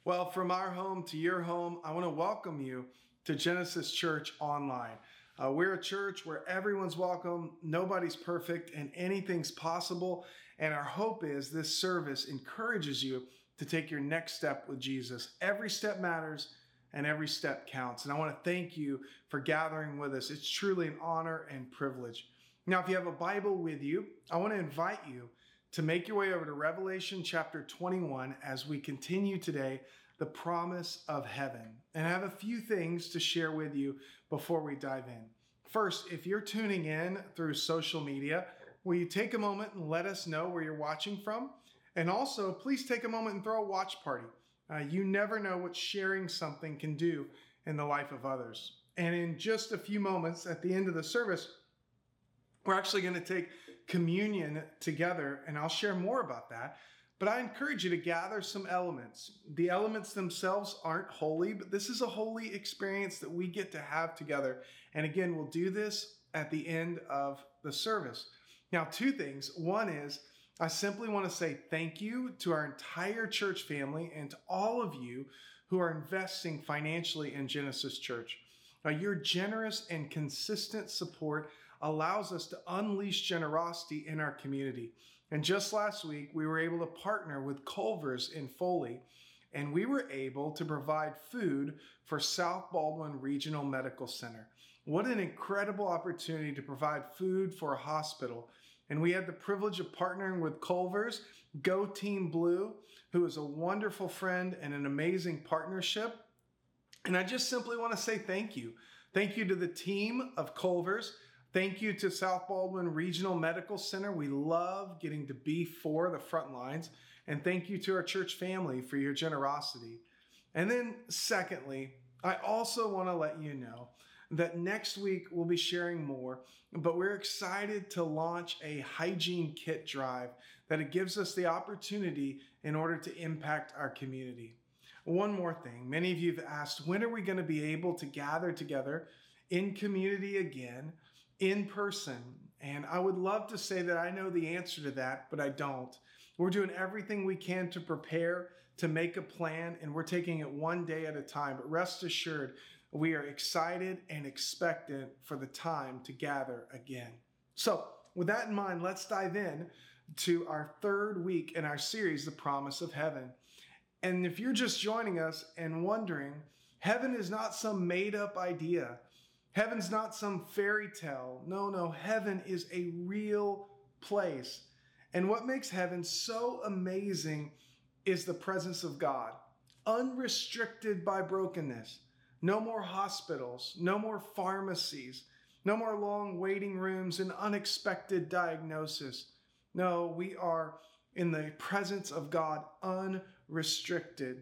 Well, from our home to your home, I want to welcome you to Genesis Church Online. We're a church where everyone's welcome, nobody's perfect, and anything's possible. And our hope is this service encourages you to take your next step with Jesus. Every step matters and every step counts. And I want to thank you for gathering with us. It's truly an honor and privilege. Now, if you have a Bible with you, I want to invite you to make your way over to Revelation chapter 21 as we continue today the promise of heaven. And I have a few things to share with you before we dive in. First, if you're tuning in through social media, will you take a moment and let us know where you're watching from? And also, please take a moment and throw a watch party. You never know what sharing something can do in the life of others. And in just a few moments at the end of the service, we're actually going to take communion together, and I'll share more about that. But I encourage you to gather some elements. The elements themselves aren't holy, but this is a holy experience that we get to have together. And again, we'll do this at the end of the service. Now, two things. One is, I simply want to say thank you to our entire church family and to all of you who are investing financially in Genesis Church. Your generous and consistent support allows us to unleash generosity in our community. And just last week, we were able to partner with Culver's in Foley, and we were able to provide food for South Baldwin Regional Medical Center. What an incredible opportunity to provide food for a hospital. And we had the privilege of partnering with Culver's, Go Team Blue, who is a wonderful friend and an amazing partnership. And I just simply want to say thank you. Thank you to the team of Culver's. Thank you to South Baldwin Regional Medical Center. We love getting to be for the front lines. And thank you to our church family for your generosity. And then secondly, I also want to let you know that next week we'll be sharing more, but we're excited to launch a hygiene kit drive that it gives us the opportunity in order to impact our community. One more thing. Many of you have asked, when are we going to be able to gather together in community again, in person? And I would love to say that I know the answer to that, but I don't. We're doing everything we can to prepare, to make a plan, and we're taking it one day at a time. But rest assured, we are excited and expectant for the time to gather again. So with that in mind, let's dive in to our third week in our series, The Promise of Heaven. And if you're just joining us and wondering, heaven is not some made-up idea. Heaven's not some fairy tale. No, heaven is a real place. And what makes heaven so amazing is the presence of God, unrestricted by brokenness. No more hospitals, no more pharmacies, no more long waiting rooms and unexpected diagnosis. No, we are in the presence of God unrestricted.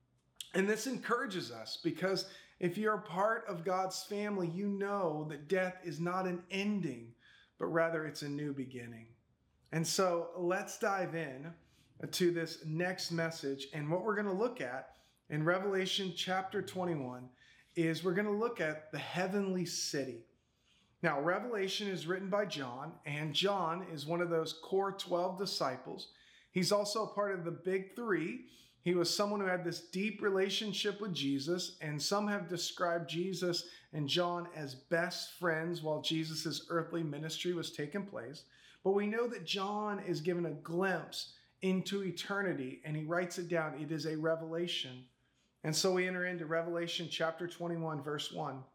And this encourages us because if you're a part of God's family, you know that death is not an ending, but rather it's a new beginning. And so let's dive in to this next message. And what we're going to look at in Revelation chapter 21 is we're going to look at the heavenly city. Now, Revelation is written by John, and John is one of those core 12 disciples. He's also a part of the big three. He was someone who had this deep relationship with Jesus, and some have described Jesus and John as best friends while Jesus' earthly ministry was taking place. But we know that John is given a glimpse into eternity, and he writes it down. It is a revelation. And so we enter into Revelation chapter 21, verse 1.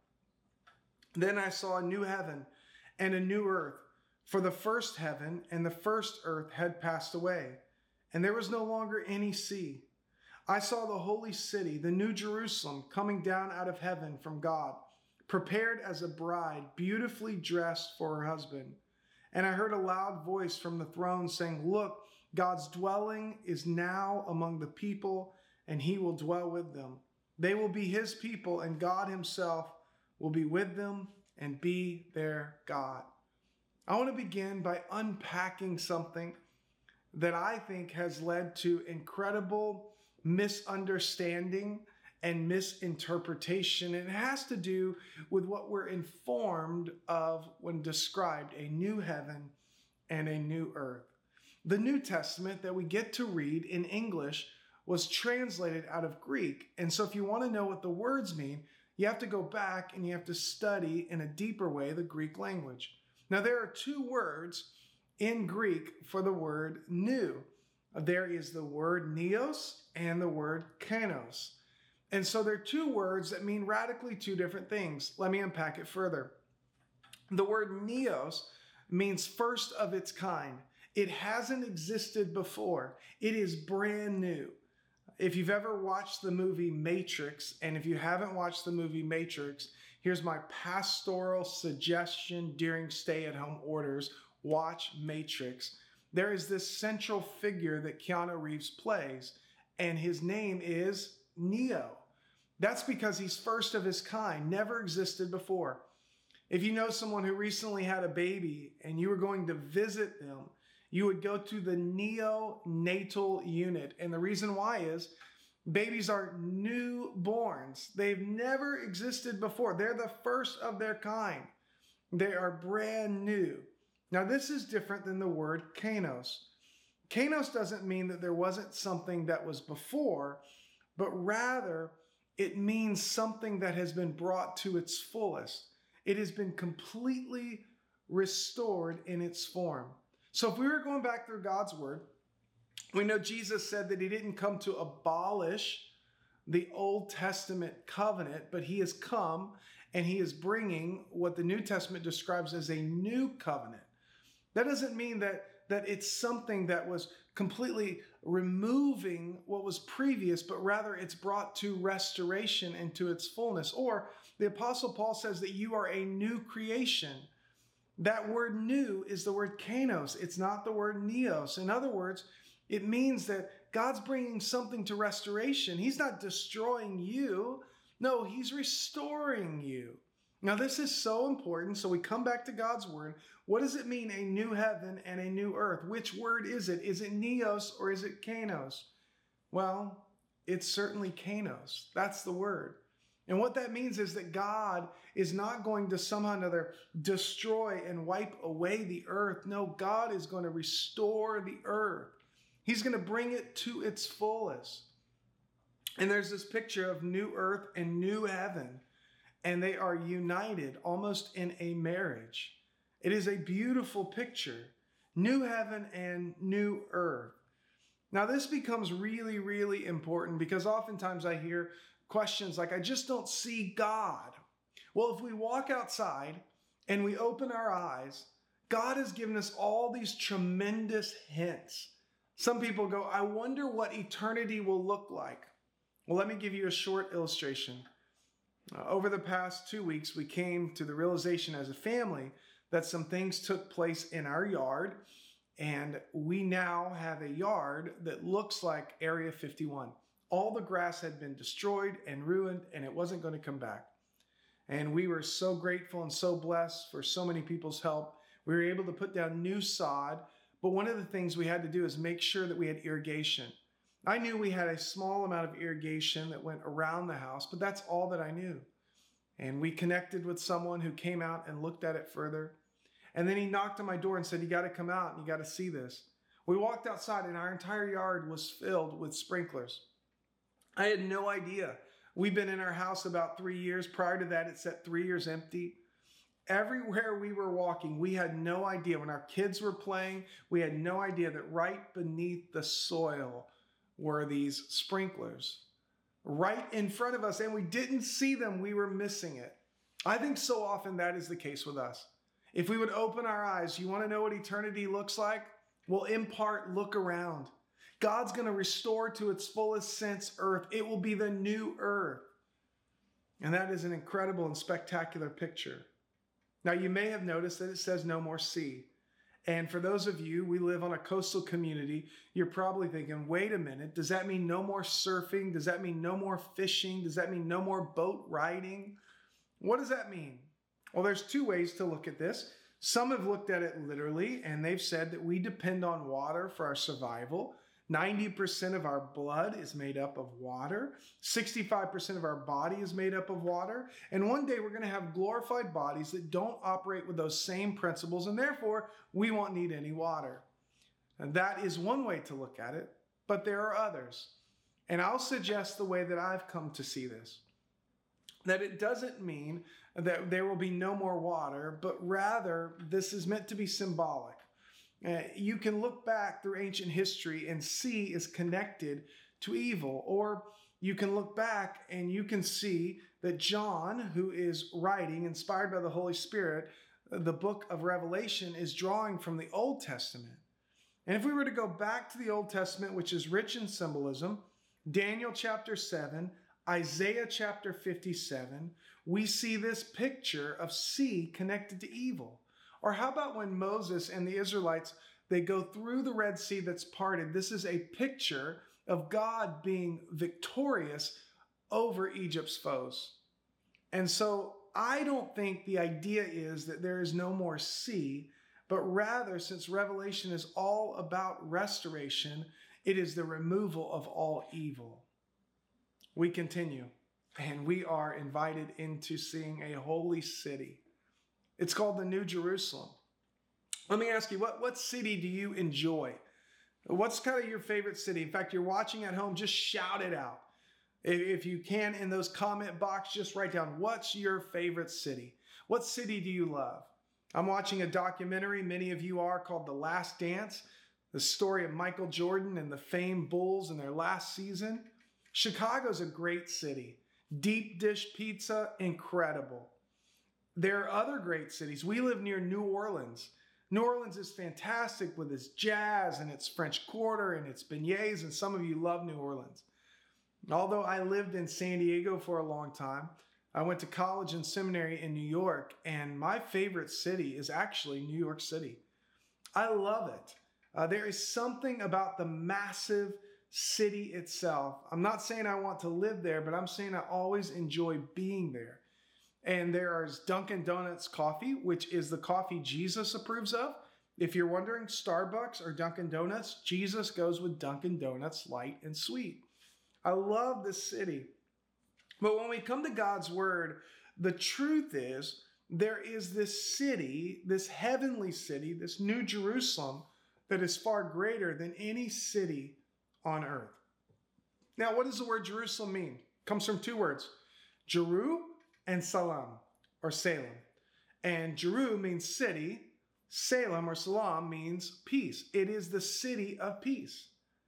Then I saw a new heaven and a new earth, for the first heaven and the first earth had passed away, and there was no longer any sea. I saw the holy city, the new Jerusalem, coming down out of heaven from God, prepared as a bride, beautifully dressed for her husband. And I heard a loud voice from the throne saying, "Look, God's dwelling is now among the people, and he will dwell with them. They will be his people, and God himself will be with them and be their God." I want to begin by unpacking something that I think has led to incredible misunderstanding and misinterpretation. It has to do with what we're informed of when described a new heaven and a new earth. The New Testament that we get to read in English was translated out of Greek. And so if you want to know what the words mean, you have to go back and you have to study in a deeper way the Greek language. Now, there are two words in Greek for the word new. There is the word neos and the word kainos. And so they're two words that mean radically two different things. Let me unpack it further. The word neos means first of its kind. It hasn't existed before. It is brand new. If you've ever watched the movie Matrix, and if you haven't watched the movie Matrix, here's my pastoral suggestion during stay-at-home orders. Watch Matrix. There is this central figure that Keanu Reeves plays, and his name is Neo. That's because he's first of his kind, never existed before. If you know someone who recently had a baby and you were going to visit them, you would go to the neonatal unit. And the reason why is babies are newborns. They've never existed before. They're the first of their kind. They are brand new. Now, this is different than the word kainos. Kainos doesn't mean that there wasn't something that was before, but rather it means something that has been brought to its fullest. It has been completely restored in its form. So if we were going back through God's word, we know Jesus said that he didn't come to abolish the Old Testament covenant, but he has come and he is bringing what the New Testament describes as a new covenant. That doesn't mean that it's something that was completely removing what was previous, but rather it's brought to restoration into its fullness. Or the Apostle Paul says that you are a new creation. That word new is the word kainos. It's not the word neos. In other words, it means that God's bringing something to restoration. He's not destroying you. No, he's restoring you. Now, this is so important. So we come back to God's word. What does it mean, a new heaven and a new earth? Which word is it? Is it neos or is it kainos? Well, it's certainly kainos. That's the word. And what that means is that God is not going to somehow or another destroy and wipe away the earth. No, God is going to restore the earth. He's going to bring it to its fullest. And there's this picture of new earth and new heaven, and they are united almost in a marriage. It is a beautiful picture. New heaven and new earth. Now, this becomes really, really important because oftentimes I hear questions like, I just don't see God. Well, if we walk outside and we open our eyes, God has given us all these tremendous hints. Some people go, I wonder what eternity will look like. Well, let me give you a short illustration. Over the past 2 weeks, we came to the realization as a family that some things took place in our yard, and we now have a yard that looks like Area 51. All the grass had been destroyed and ruined, and it wasn't going to come back. And we were so grateful and so blessed for so many people's help. We were able to put down new sod, but one of the things we had to do is make sure that we had irrigation. I knew we had a small amount of irrigation that went around the house, but that's all that I knew. And we connected with someone who came out and looked at it further. And then he knocked on my door and said, you got to come out and you got to see this. We walked outside and our entire yard was filled with sprinklers. I had no idea. We've been in our house about 3 years. Prior to that, it sat 3 years empty. Everywhere we were walking, we had no idea. When our kids were playing, we had no idea that right beneath the soil were these sprinklers. Right in front of us, and we didn't see them. We were missing it. I think so often that is the case with us. If we would open our eyes, you want to know what eternity looks like? Well, in part, look around. God's going to restore to its fullest sense earth. It will be the new earth. And that is an incredible and spectacular picture. Now, you may have noticed that it says no more sea. And for those of you, we live on a coastal community, you're probably thinking, wait a minute, does that mean no more surfing? Does that mean no more fishing? Does that mean no more boat riding? What does that mean? Well, there's two ways to look at this. Some have looked at it literally, and they've said that we depend on water for our survival. 90% of our blood is made up of water. 65% of our body is made up of water. And one day we're going to have glorified bodies that don't operate with those same principles, and therefore we won't need any water. And that is one way to look at it, but there are others. And I'll suggest the way that I've come to see this, that it doesn't mean that there will be no more water, but rather this is meant to be symbolic. You can look back through ancient history and sea is connected to evil, or you can look back and you can see that John, who is writing, inspired by the Holy Spirit, the book of Revelation is drawing from the Old Testament. And if we were to go back to the Old Testament, which is rich in symbolism, Daniel chapter 7, Isaiah chapter 57, we see this picture of sea connected to evil. Or how about when Moses and the Israelites, they go through the Red Sea that's parted? This is a picture of God being victorious over Egypt's foes. And so I don't think the idea is that there is no more sea, but rather, since Revelation is all about restoration, it is the removal of all evil. We continue, and we are invited into seeing a holy city. It's called the New Jerusalem. Let me ask you, what city do you enjoy? What's kind of your favorite city? In fact, you're watching at home, just shout it out. If you can, in those comment box, just write down, what's your favorite city? What city do you love? I'm watching a documentary, many of you are, called The Last Dance, the story of Michael Jordan and the famed Bulls in their last season. Chicago's a great city. Deep dish pizza, incredible. There are other great cities. We live near New Orleans. New Orleans is fantastic with its jazz and its French Quarter and its beignets, and some of you love New Orleans. Although I lived in San Diego for a long time, I went to college and seminary in New York, and my favorite city is actually New York City. I love it. There is something about the massive city itself. I'm not saying I want to live there, but I'm saying I always enjoy being there. And there is Dunkin' Donuts coffee, which is the coffee Jesus approves of. If you're wondering, Starbucks or Dunkin' Donuts, Jesus goes with Dunkin' Donuts light and sweet. I love this city. But when we come to God's word, the truth is there is this city, this heavenly city, this New Jerusalem that is far greater than any city on earth. Now, what does the word Jerusalem mean? It comes from two words, Jeru and Salam, or Salem. And Jeru means city. Salem or Salam means peace. It is the city of peace.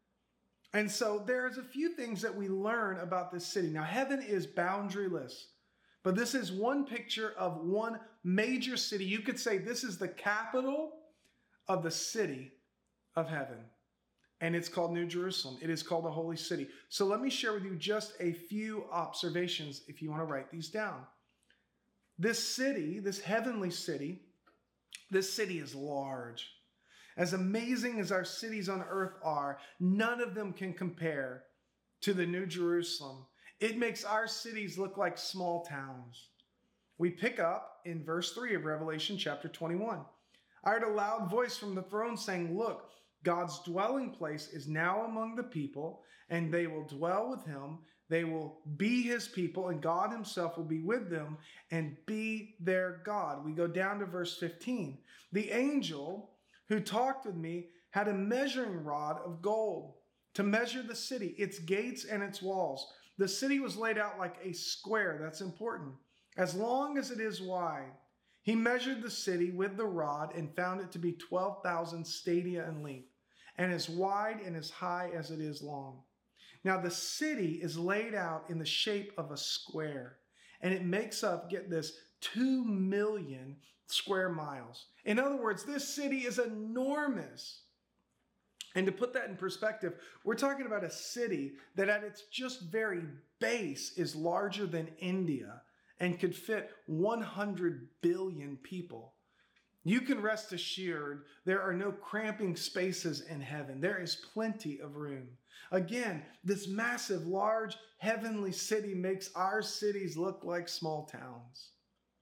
And so there's a few things that we learn about this city. Now, heaven is boundaryless, but this is one picture of one major city. You could say this is the capital of the city of heaven. And it's called New Jerusalem. It is called the Holy City. So let me share with you just a few observations if you want to write these down. This city, this heavenly city, this city is large. As amazing as our cities on earth are, none of them can compare to the New Jerusalem. It makes our cities look like small towns. We pick up in verse 3 of Revelation chapter 21. I heard a loud voice from the throne saying, "Look, God's dwelling place is now among the people, and they will dwell with him. They will be his people, and God himself will be with them and be their God." We go down to verse 15. The angel who talked with me had a measuring rod of gold to measure the city, its gates and its walls. The city was laid out like a square. That's important. As long as it is wide. He measured the city with the rod and found it to be 12,000 stadia in length, and as wide and as high as it is long. Now the city is laid out in the shape of a square, and it makes up, get this, 2 million square miles. In other words, this city is enormous. And to put that in perspective, we're talking about a city that at its just very base is larger than India and could fit 100 billion people. You can rest assured there are no cramping spaces in heaven. There is plenty of room. Again, this massive, large, heavenly city makes our cities look like small towns.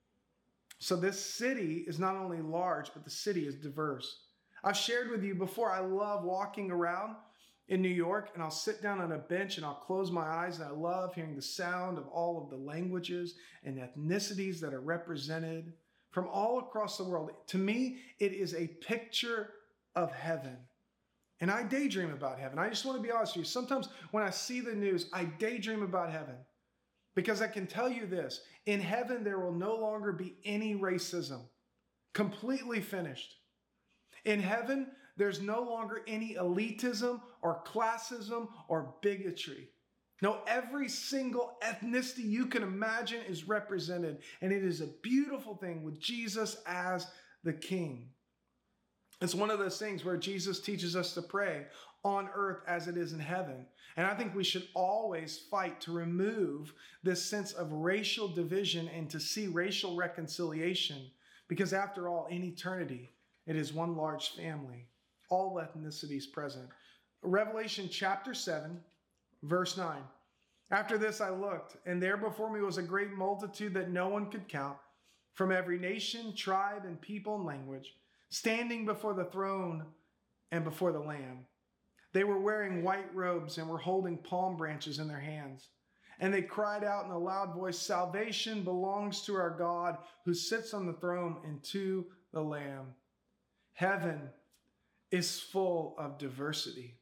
So this city is not only large, but the city is diverse. I've shared with you before, I love walking around in New York, and I'll sit down on a bench and I'll close my eyes, and I love hearing the sound of all of the languages and ethnicities that are represented from all across the world. To me, it is a picture of heaven. And I daydream about heaven. I just want to be honest with you. Sometimes when I see the news, I daydream about heaven. Because I can tell you this, in heaven there will no longer be any racism. Completely finished. In heaven, there's no longer any elitism or classism or bigotry. No, every single ethnicity you can imagine is represented. And it is a beautiful thing with Jesus as the King. It's one of those things where Jesus teaches us to pray on earth as it is in heaven. And I think we should always fight to remove this sense of racial division and to see racial reconciliation. Because after all, in eternity, it is one large family, all ethnicities present. Revelation chapter 7, verse 9. After this I looked, and there before me was a great multitude that no one could count, from every nation, tribe, and people and language, standing before the throne and before the Lamb. They were wearing white robes and were holding palm branches in their hands. And they cried out in a loud voice, "Salvation belongs to our God who sits on the throne and to the Lamb." Heaven is full of diversity.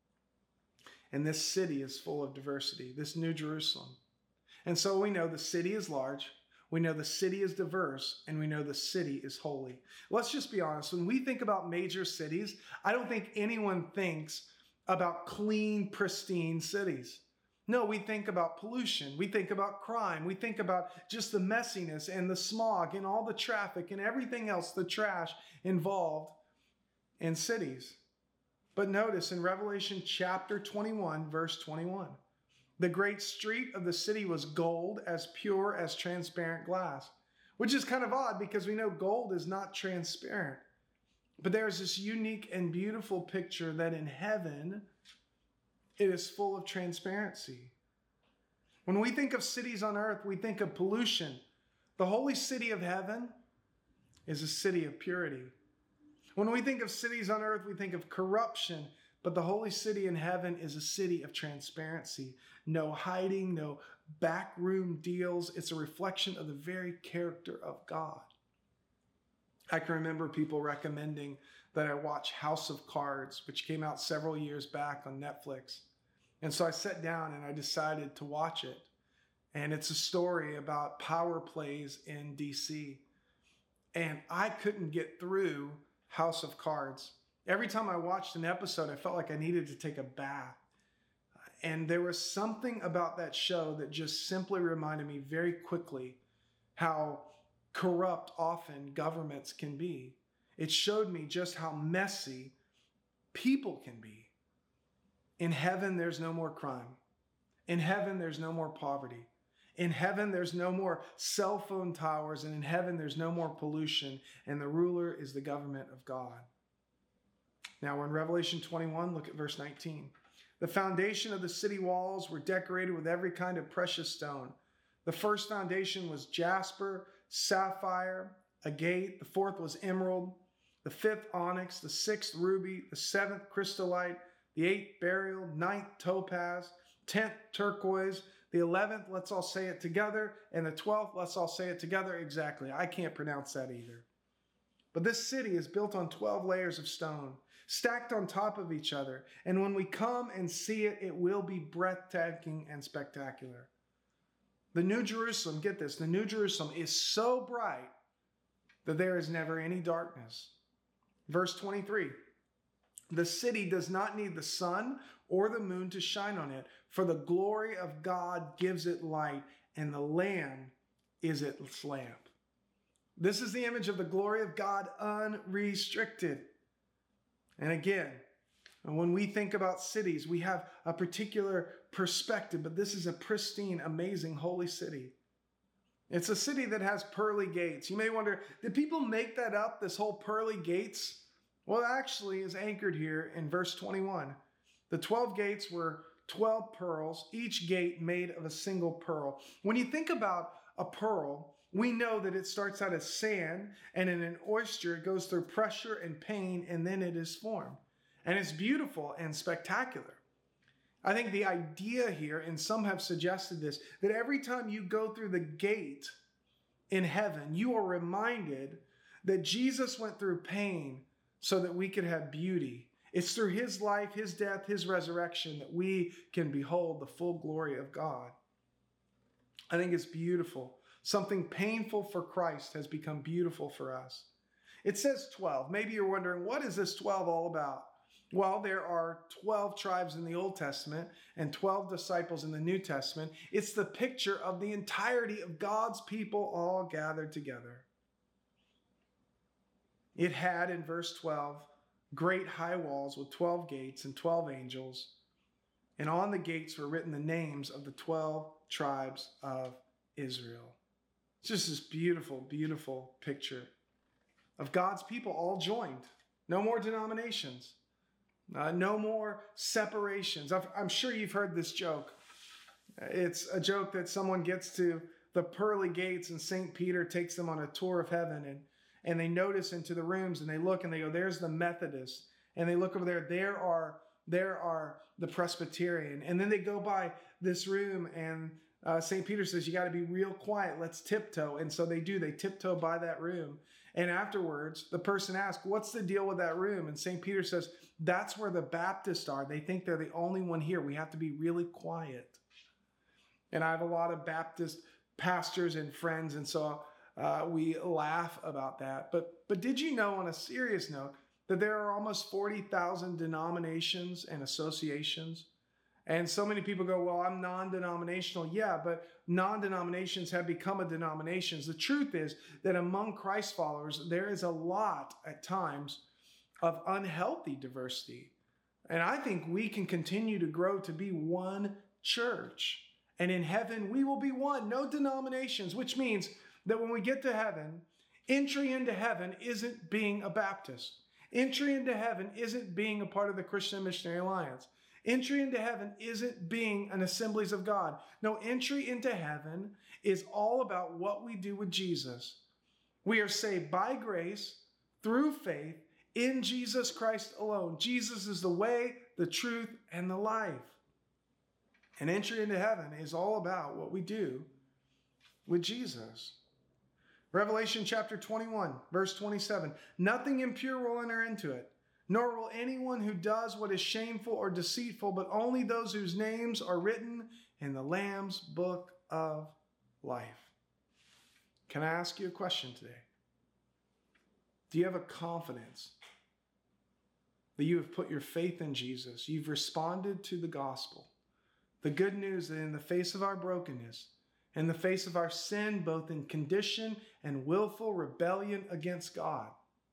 And this city is full of diversity, this New Jerusalem. And so we know the city is large. We know the city is diverse, and we know the city is holy. Let's just be honest. When we think about major cities, I don't think anyone thinks about clean, pristine cities. No, we think about pollution. We think about crime. We think about just the messiness and the smog and all the traffic and everything else, the trash involved in cities. But notice in Revelation chapter 21, verse 21, the great street of the city was gold, as pure as transparent glass, which is kind of odd because we know gold is not transparent. But there's this unique and beautiful picture that in heaven, it is full of transparency. When we think of cities on earth, we think of pollution. The holy city of heaven is a city of purity. When we think of cities on earth, we think of corruption. But the holy city in heaven is a city of transparency. No hiding, no backroom deals. It's a reflection of the very character of God. I can remember people recommending that I watch House of Cards, which came out several years back on Netflix. And so I sat down and I decided to watch it. And it's a story about power plays in DC. And I couldn't get through House of Cards. Every time I watched an episode, I felt like I needed to take a bath. And there was something about that show that just simply reminded me very quickly how corrupt often governments can be. It showed me just how messy people can be. In heaven, there's no more crime. In heaven, there's no more poverty. In heaven, there's no more cell phone towers. And in heaven, there's no more pollution. And the ruler is the government of God. Now we're in Revelation 21, look at verse 19. The foundation of the city walls were decorated with every kind of precious stone. The first foundation was jasper, sapphire, agate. The fourth was emerald. The fifth onyx. The sixth ruby. The seventh chrysolite. The eighth beryl. Ninth topaz. 10th turquoise. The 11th, let's all say it together. And the 12th, let's all say it together. Exactly. I can't pronounce that either. But this city is built on 12 layers of stone, stacked on top of each other. And when we come and see it, it will be breathtaking and spectacular. The New Jerusalem, get this, the New Jerusalem is so bright that there is never any darkness. Verse 23, the city does not need the sun or the moon to shine on it, for the glory of God gives it light, and the Lamb is its lamp. This is the image of the glory of God unrestricted. And again, when we think about cities, we have a particular perspective, but this is a pristine, amazing, holy city. It's a city that has pearly gates. You may wonder, did people make that up, this whole pearly gates? Well, it actually is anchored here in verse 21. The 12 gates were 12 pearls, each gate made of a single pearl. When you think about a pearl, we know that it starts out as sand, and in an oyster, it goes through pressure and pain, and then it is formed. And it's beautiful and spectacular. I think the idea here, and some have suggested this, that every time you go through the gate in heaven, you are reminded that Jesus went through pain so that we could have beauty. It's through his life, his death, his resurrection that we can behold the full glory of God. I think it's beautiful. Something painful for Christ has become beautiful for us. It says 12. Maybe you're wondering, what is this 12 all about? Well, there are 12 tribes in the Old Testament and 12 disciples in the New Testament. It's the picture of the entirety of God's people all gathered together. It had, in verse 12, great high walls with 12 gates and 12 angels. And on the gates were written the names of the 12 tribes of Israel. It's just this beautiful, beautiful picture of God's people all joined. No more denominations. No more separations. I'm sure you've heard this joke. It's a joke that someone gets to the pearly gates and St. Peter takes them on a tour of heaven and they notice into the rooms and they look and they go, there's the Methodist. And they look over there, there are the Presbyterian. And then they go by this room and St. Peter says, you got to be real quiet. Let's tiptoe. And so they do. They tiptoe by that room. And afterwards, the person asks, what's the deal with that room? And St. Peter says, that's where the Baptists are. They think they're the only one here. We have to be really quiet. And I have a lot of Baptist pastors and friends, and so we laugh about that. But did you know, on a serious note, that there are almost 40,000 denominations and associations? And so many people go, well, I'm non-denominational. Yeah, but non-denominations have become a denominations. The truth is that among Christ followers, there is a lot at times of unhealthy diversity. And I think we can continue to grow to be one church. And in heaven, we will be one, no denominations, which means that when we get to heaven, entry into heaven isn't being a Baptist. Entry into heaven isn't being a part of the Christian Missionary Alliance. Entry into heaven isn't being an Assemblies of God. No, entry into heaven is all about what we do with Jesus. We are saved by grace through faith in Jesus Christ alone. Jesus is the way, the truth, and the life. And entry into heaven is all about what we do with Jesus. Revelation chapter 21, verse 27. Nothing impure will enter into it, nor will anyone who does what is shameful or deceitful, but only those whose names are written in the Lamb's book of life. Can I ask you a question today? Do you have a confidence that you have put your faith in Jesus? You've responded to the gospel. The good news that in the face of our brokenness, in the face of our sin, both in condition and willful rebellion against God,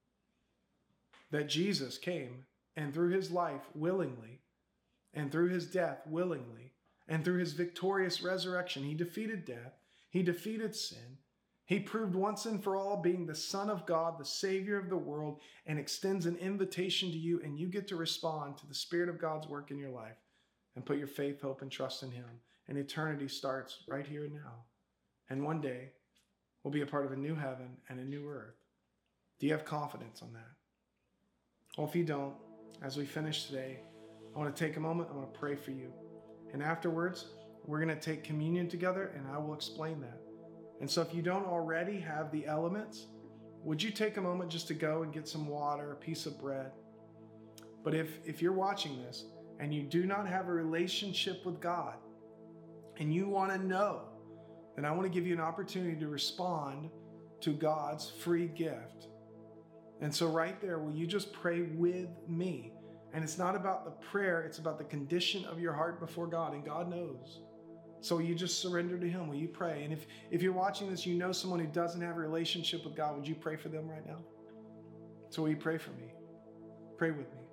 that Jesus came and through his life willingly, and through his death willingly, and through his victorious resurrection, he defeated death, he defeated sin, he proved once and for all being the Son of God, the Savior of the world, and extends an invitation to you, and you get to respond to the Spirit of God's work in your life and put your faith, hope, and trust in him. And eternity starts right here and now. And one day, we'll be a part of a new heaven and a new earth. Do you have confidence on that? Well, if you don't, as we finish today, I want to take a moment, I want to pray for you. And afterwards, we're going to take communion together, and I will explain that. And so if you don't already have the elements, would you take a moment just to go and get some water, a piece of bread? But if you're watching this and you do not have a relationship with God, and you want to know, then I want to give you an opportunity to respond to God's free gift. And so right there, will you just pray with me? And it's not about the prayer, it's about the condition of your heart before God, and God knows. So will you just surrender to him? Will you pray? And if you're watching this, you know someone who doesn't have a relationship with God, would you pray for them right now? So will you pray for me? Pray with me.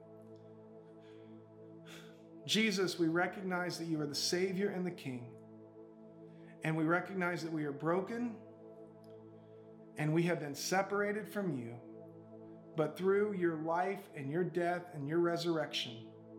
Jesus, we recognize that you are the Savior and the King. And we recognize that we are broken and we have been separated from you. But through your life and your death and your resurrection,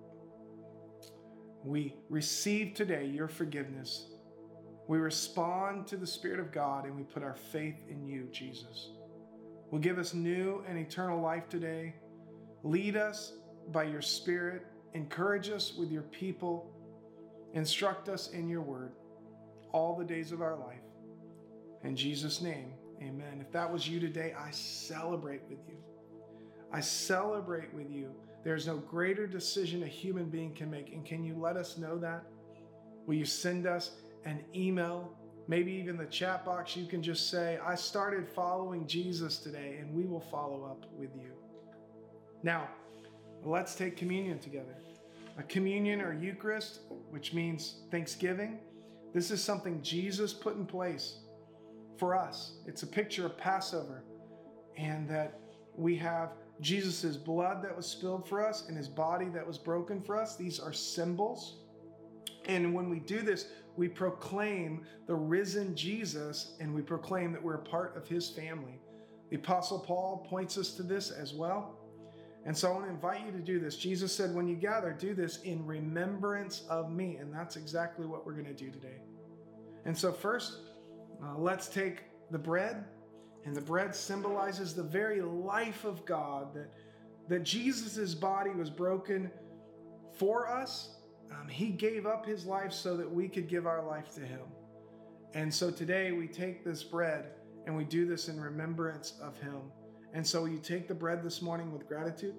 we receive today your forgiveness. We respond to the Spirit of God and we put our faith in you, Jesus. Will give us new and eternal life today. Lead us by your Spirit. Encourage us with your people. Instruct us in your word all the days of our life. In Jesus' name, amen. If that was you today, I celebrate with you. I celebrate with you. There's no greater decision a human being can make. And can you let us know that? Will you send us an email? Maybe even the chat box, you can just say, I started following Jesus today, and we will follow up with you. Now, let's take communion together. A communion or Eucharist, which means Thanksgiving, this is something Jesus put in place for us. It's a picture of Passover, and that we have Jesus' blood that was spilled for us and his body that was broken for us. These are symbols. And when we do this, we proclaim the risen Jesus, and we proclaim that we're a part of his family. The Apostle Paul points us to this as well. And so I want to invite you to do this. Jesus said, when you gather, do this in remembrance of me. And that's exactly what we're going to do today. And so first, let's take the bread. And the bread symbolizes the very life of God, that Jesus' body was broken for us. He gave up his life so that we could give our life to him. And so today we take this bread and we do this in remembrance of him. And so will you take the bread this morning with gratitude?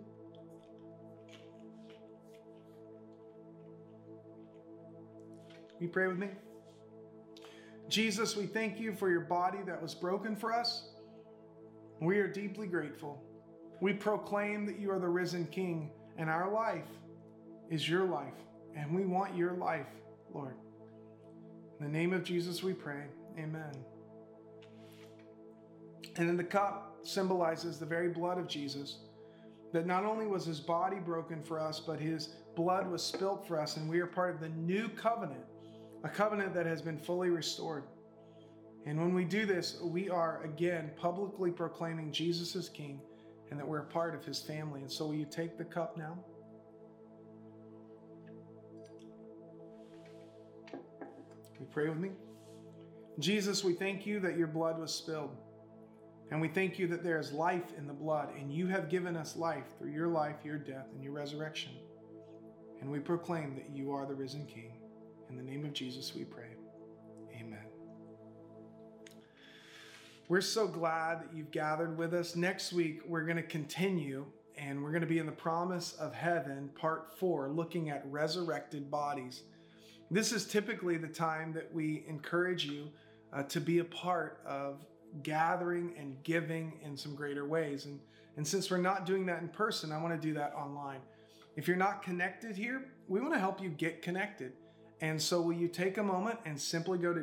Will you pray with me? Jesus, we thank you for your body that was broken for us. We are deeply grateful. We proclaim that you are the risen King, and our life is your life, and we want your life, Lord. In the name of Jesus we pray, amen. And then the cup symbolizes the very blood of Jesus, that not only was his body broken for us, but his blood was spilt for us, and we are part of the new covenant, a covenant that has been fully restored. And when we do this, we are again publicly proclaiming Jesus is King, and that we're a part of his family. And so will you take the cup now? We pray with me. Jesus, we thank you that your blood was spilled. And we thank you that there is life in the blood, and you have given us life through your life, your death, and your resurrection. And we proclaim that you are the risen King. In the name of Jesus we pray. Amen. We're so glad that you've gathered with us. Next week, we're going to continue, and we're going to be in the promise of heaven, part 4, looking at resurrected bodies. This is typically the time that we encourage you to be a part of gathering and giving in some greater ways. And since we're not doing that in person, I want to do that online. If you're not connected here, we want to help you get connected. And so will you take a moment and simply go to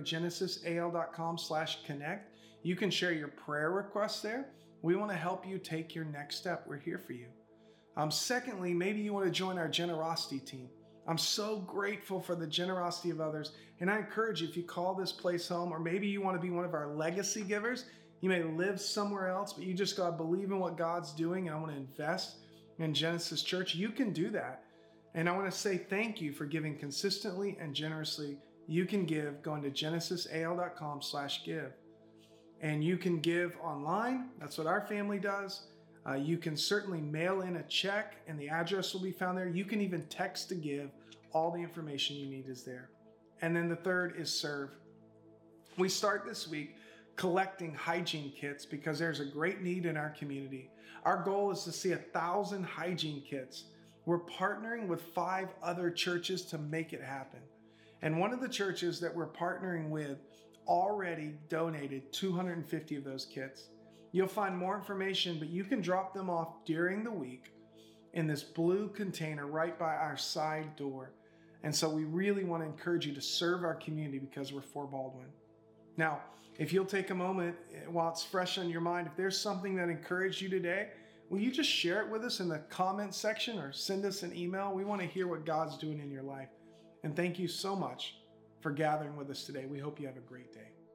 genesisal.com/connect. You can share your prayer requests there. We want to help you take your next step. We're here for you. Secondly, maybe you want to join our generosity team. I'm so grateful for the generosity of others. And I encourage you, if you call this place home, or maybe you want to be one of our legacy givers, you may live somewhere else, but you just got to believe in what God's doing, and I want to invest in Genesis Church. You can do that. And I want to say thank you for giving consistently and generously. You can give going to genesisal.com/give. And you can give online. That's what our family does. You can certainly mail in a check, and the address will be found there. You can even text to give. All the information you need is there. And then the third is serve. We start this week collecting hygiene kits because there's a great need in our community. Our goal is to see 1,000 hygiene kits. We're partnering with 5 other churches to make it happen. And one of the churches that we're partnering with already donated 250 of those kits. You'll find more information, but you can drop them off during the week in this blue container right by our side door. And so we really want to encourage you to serve our community because we're for Baldwin. Now, if you'll take a moment while it's fresh on your mind, if there's something that encouraged you today, will you just share it with us in the comments section or send us an email? We want to hear what God's doing in your life. And thank you so much for gathering with us today. We hope you have a great day.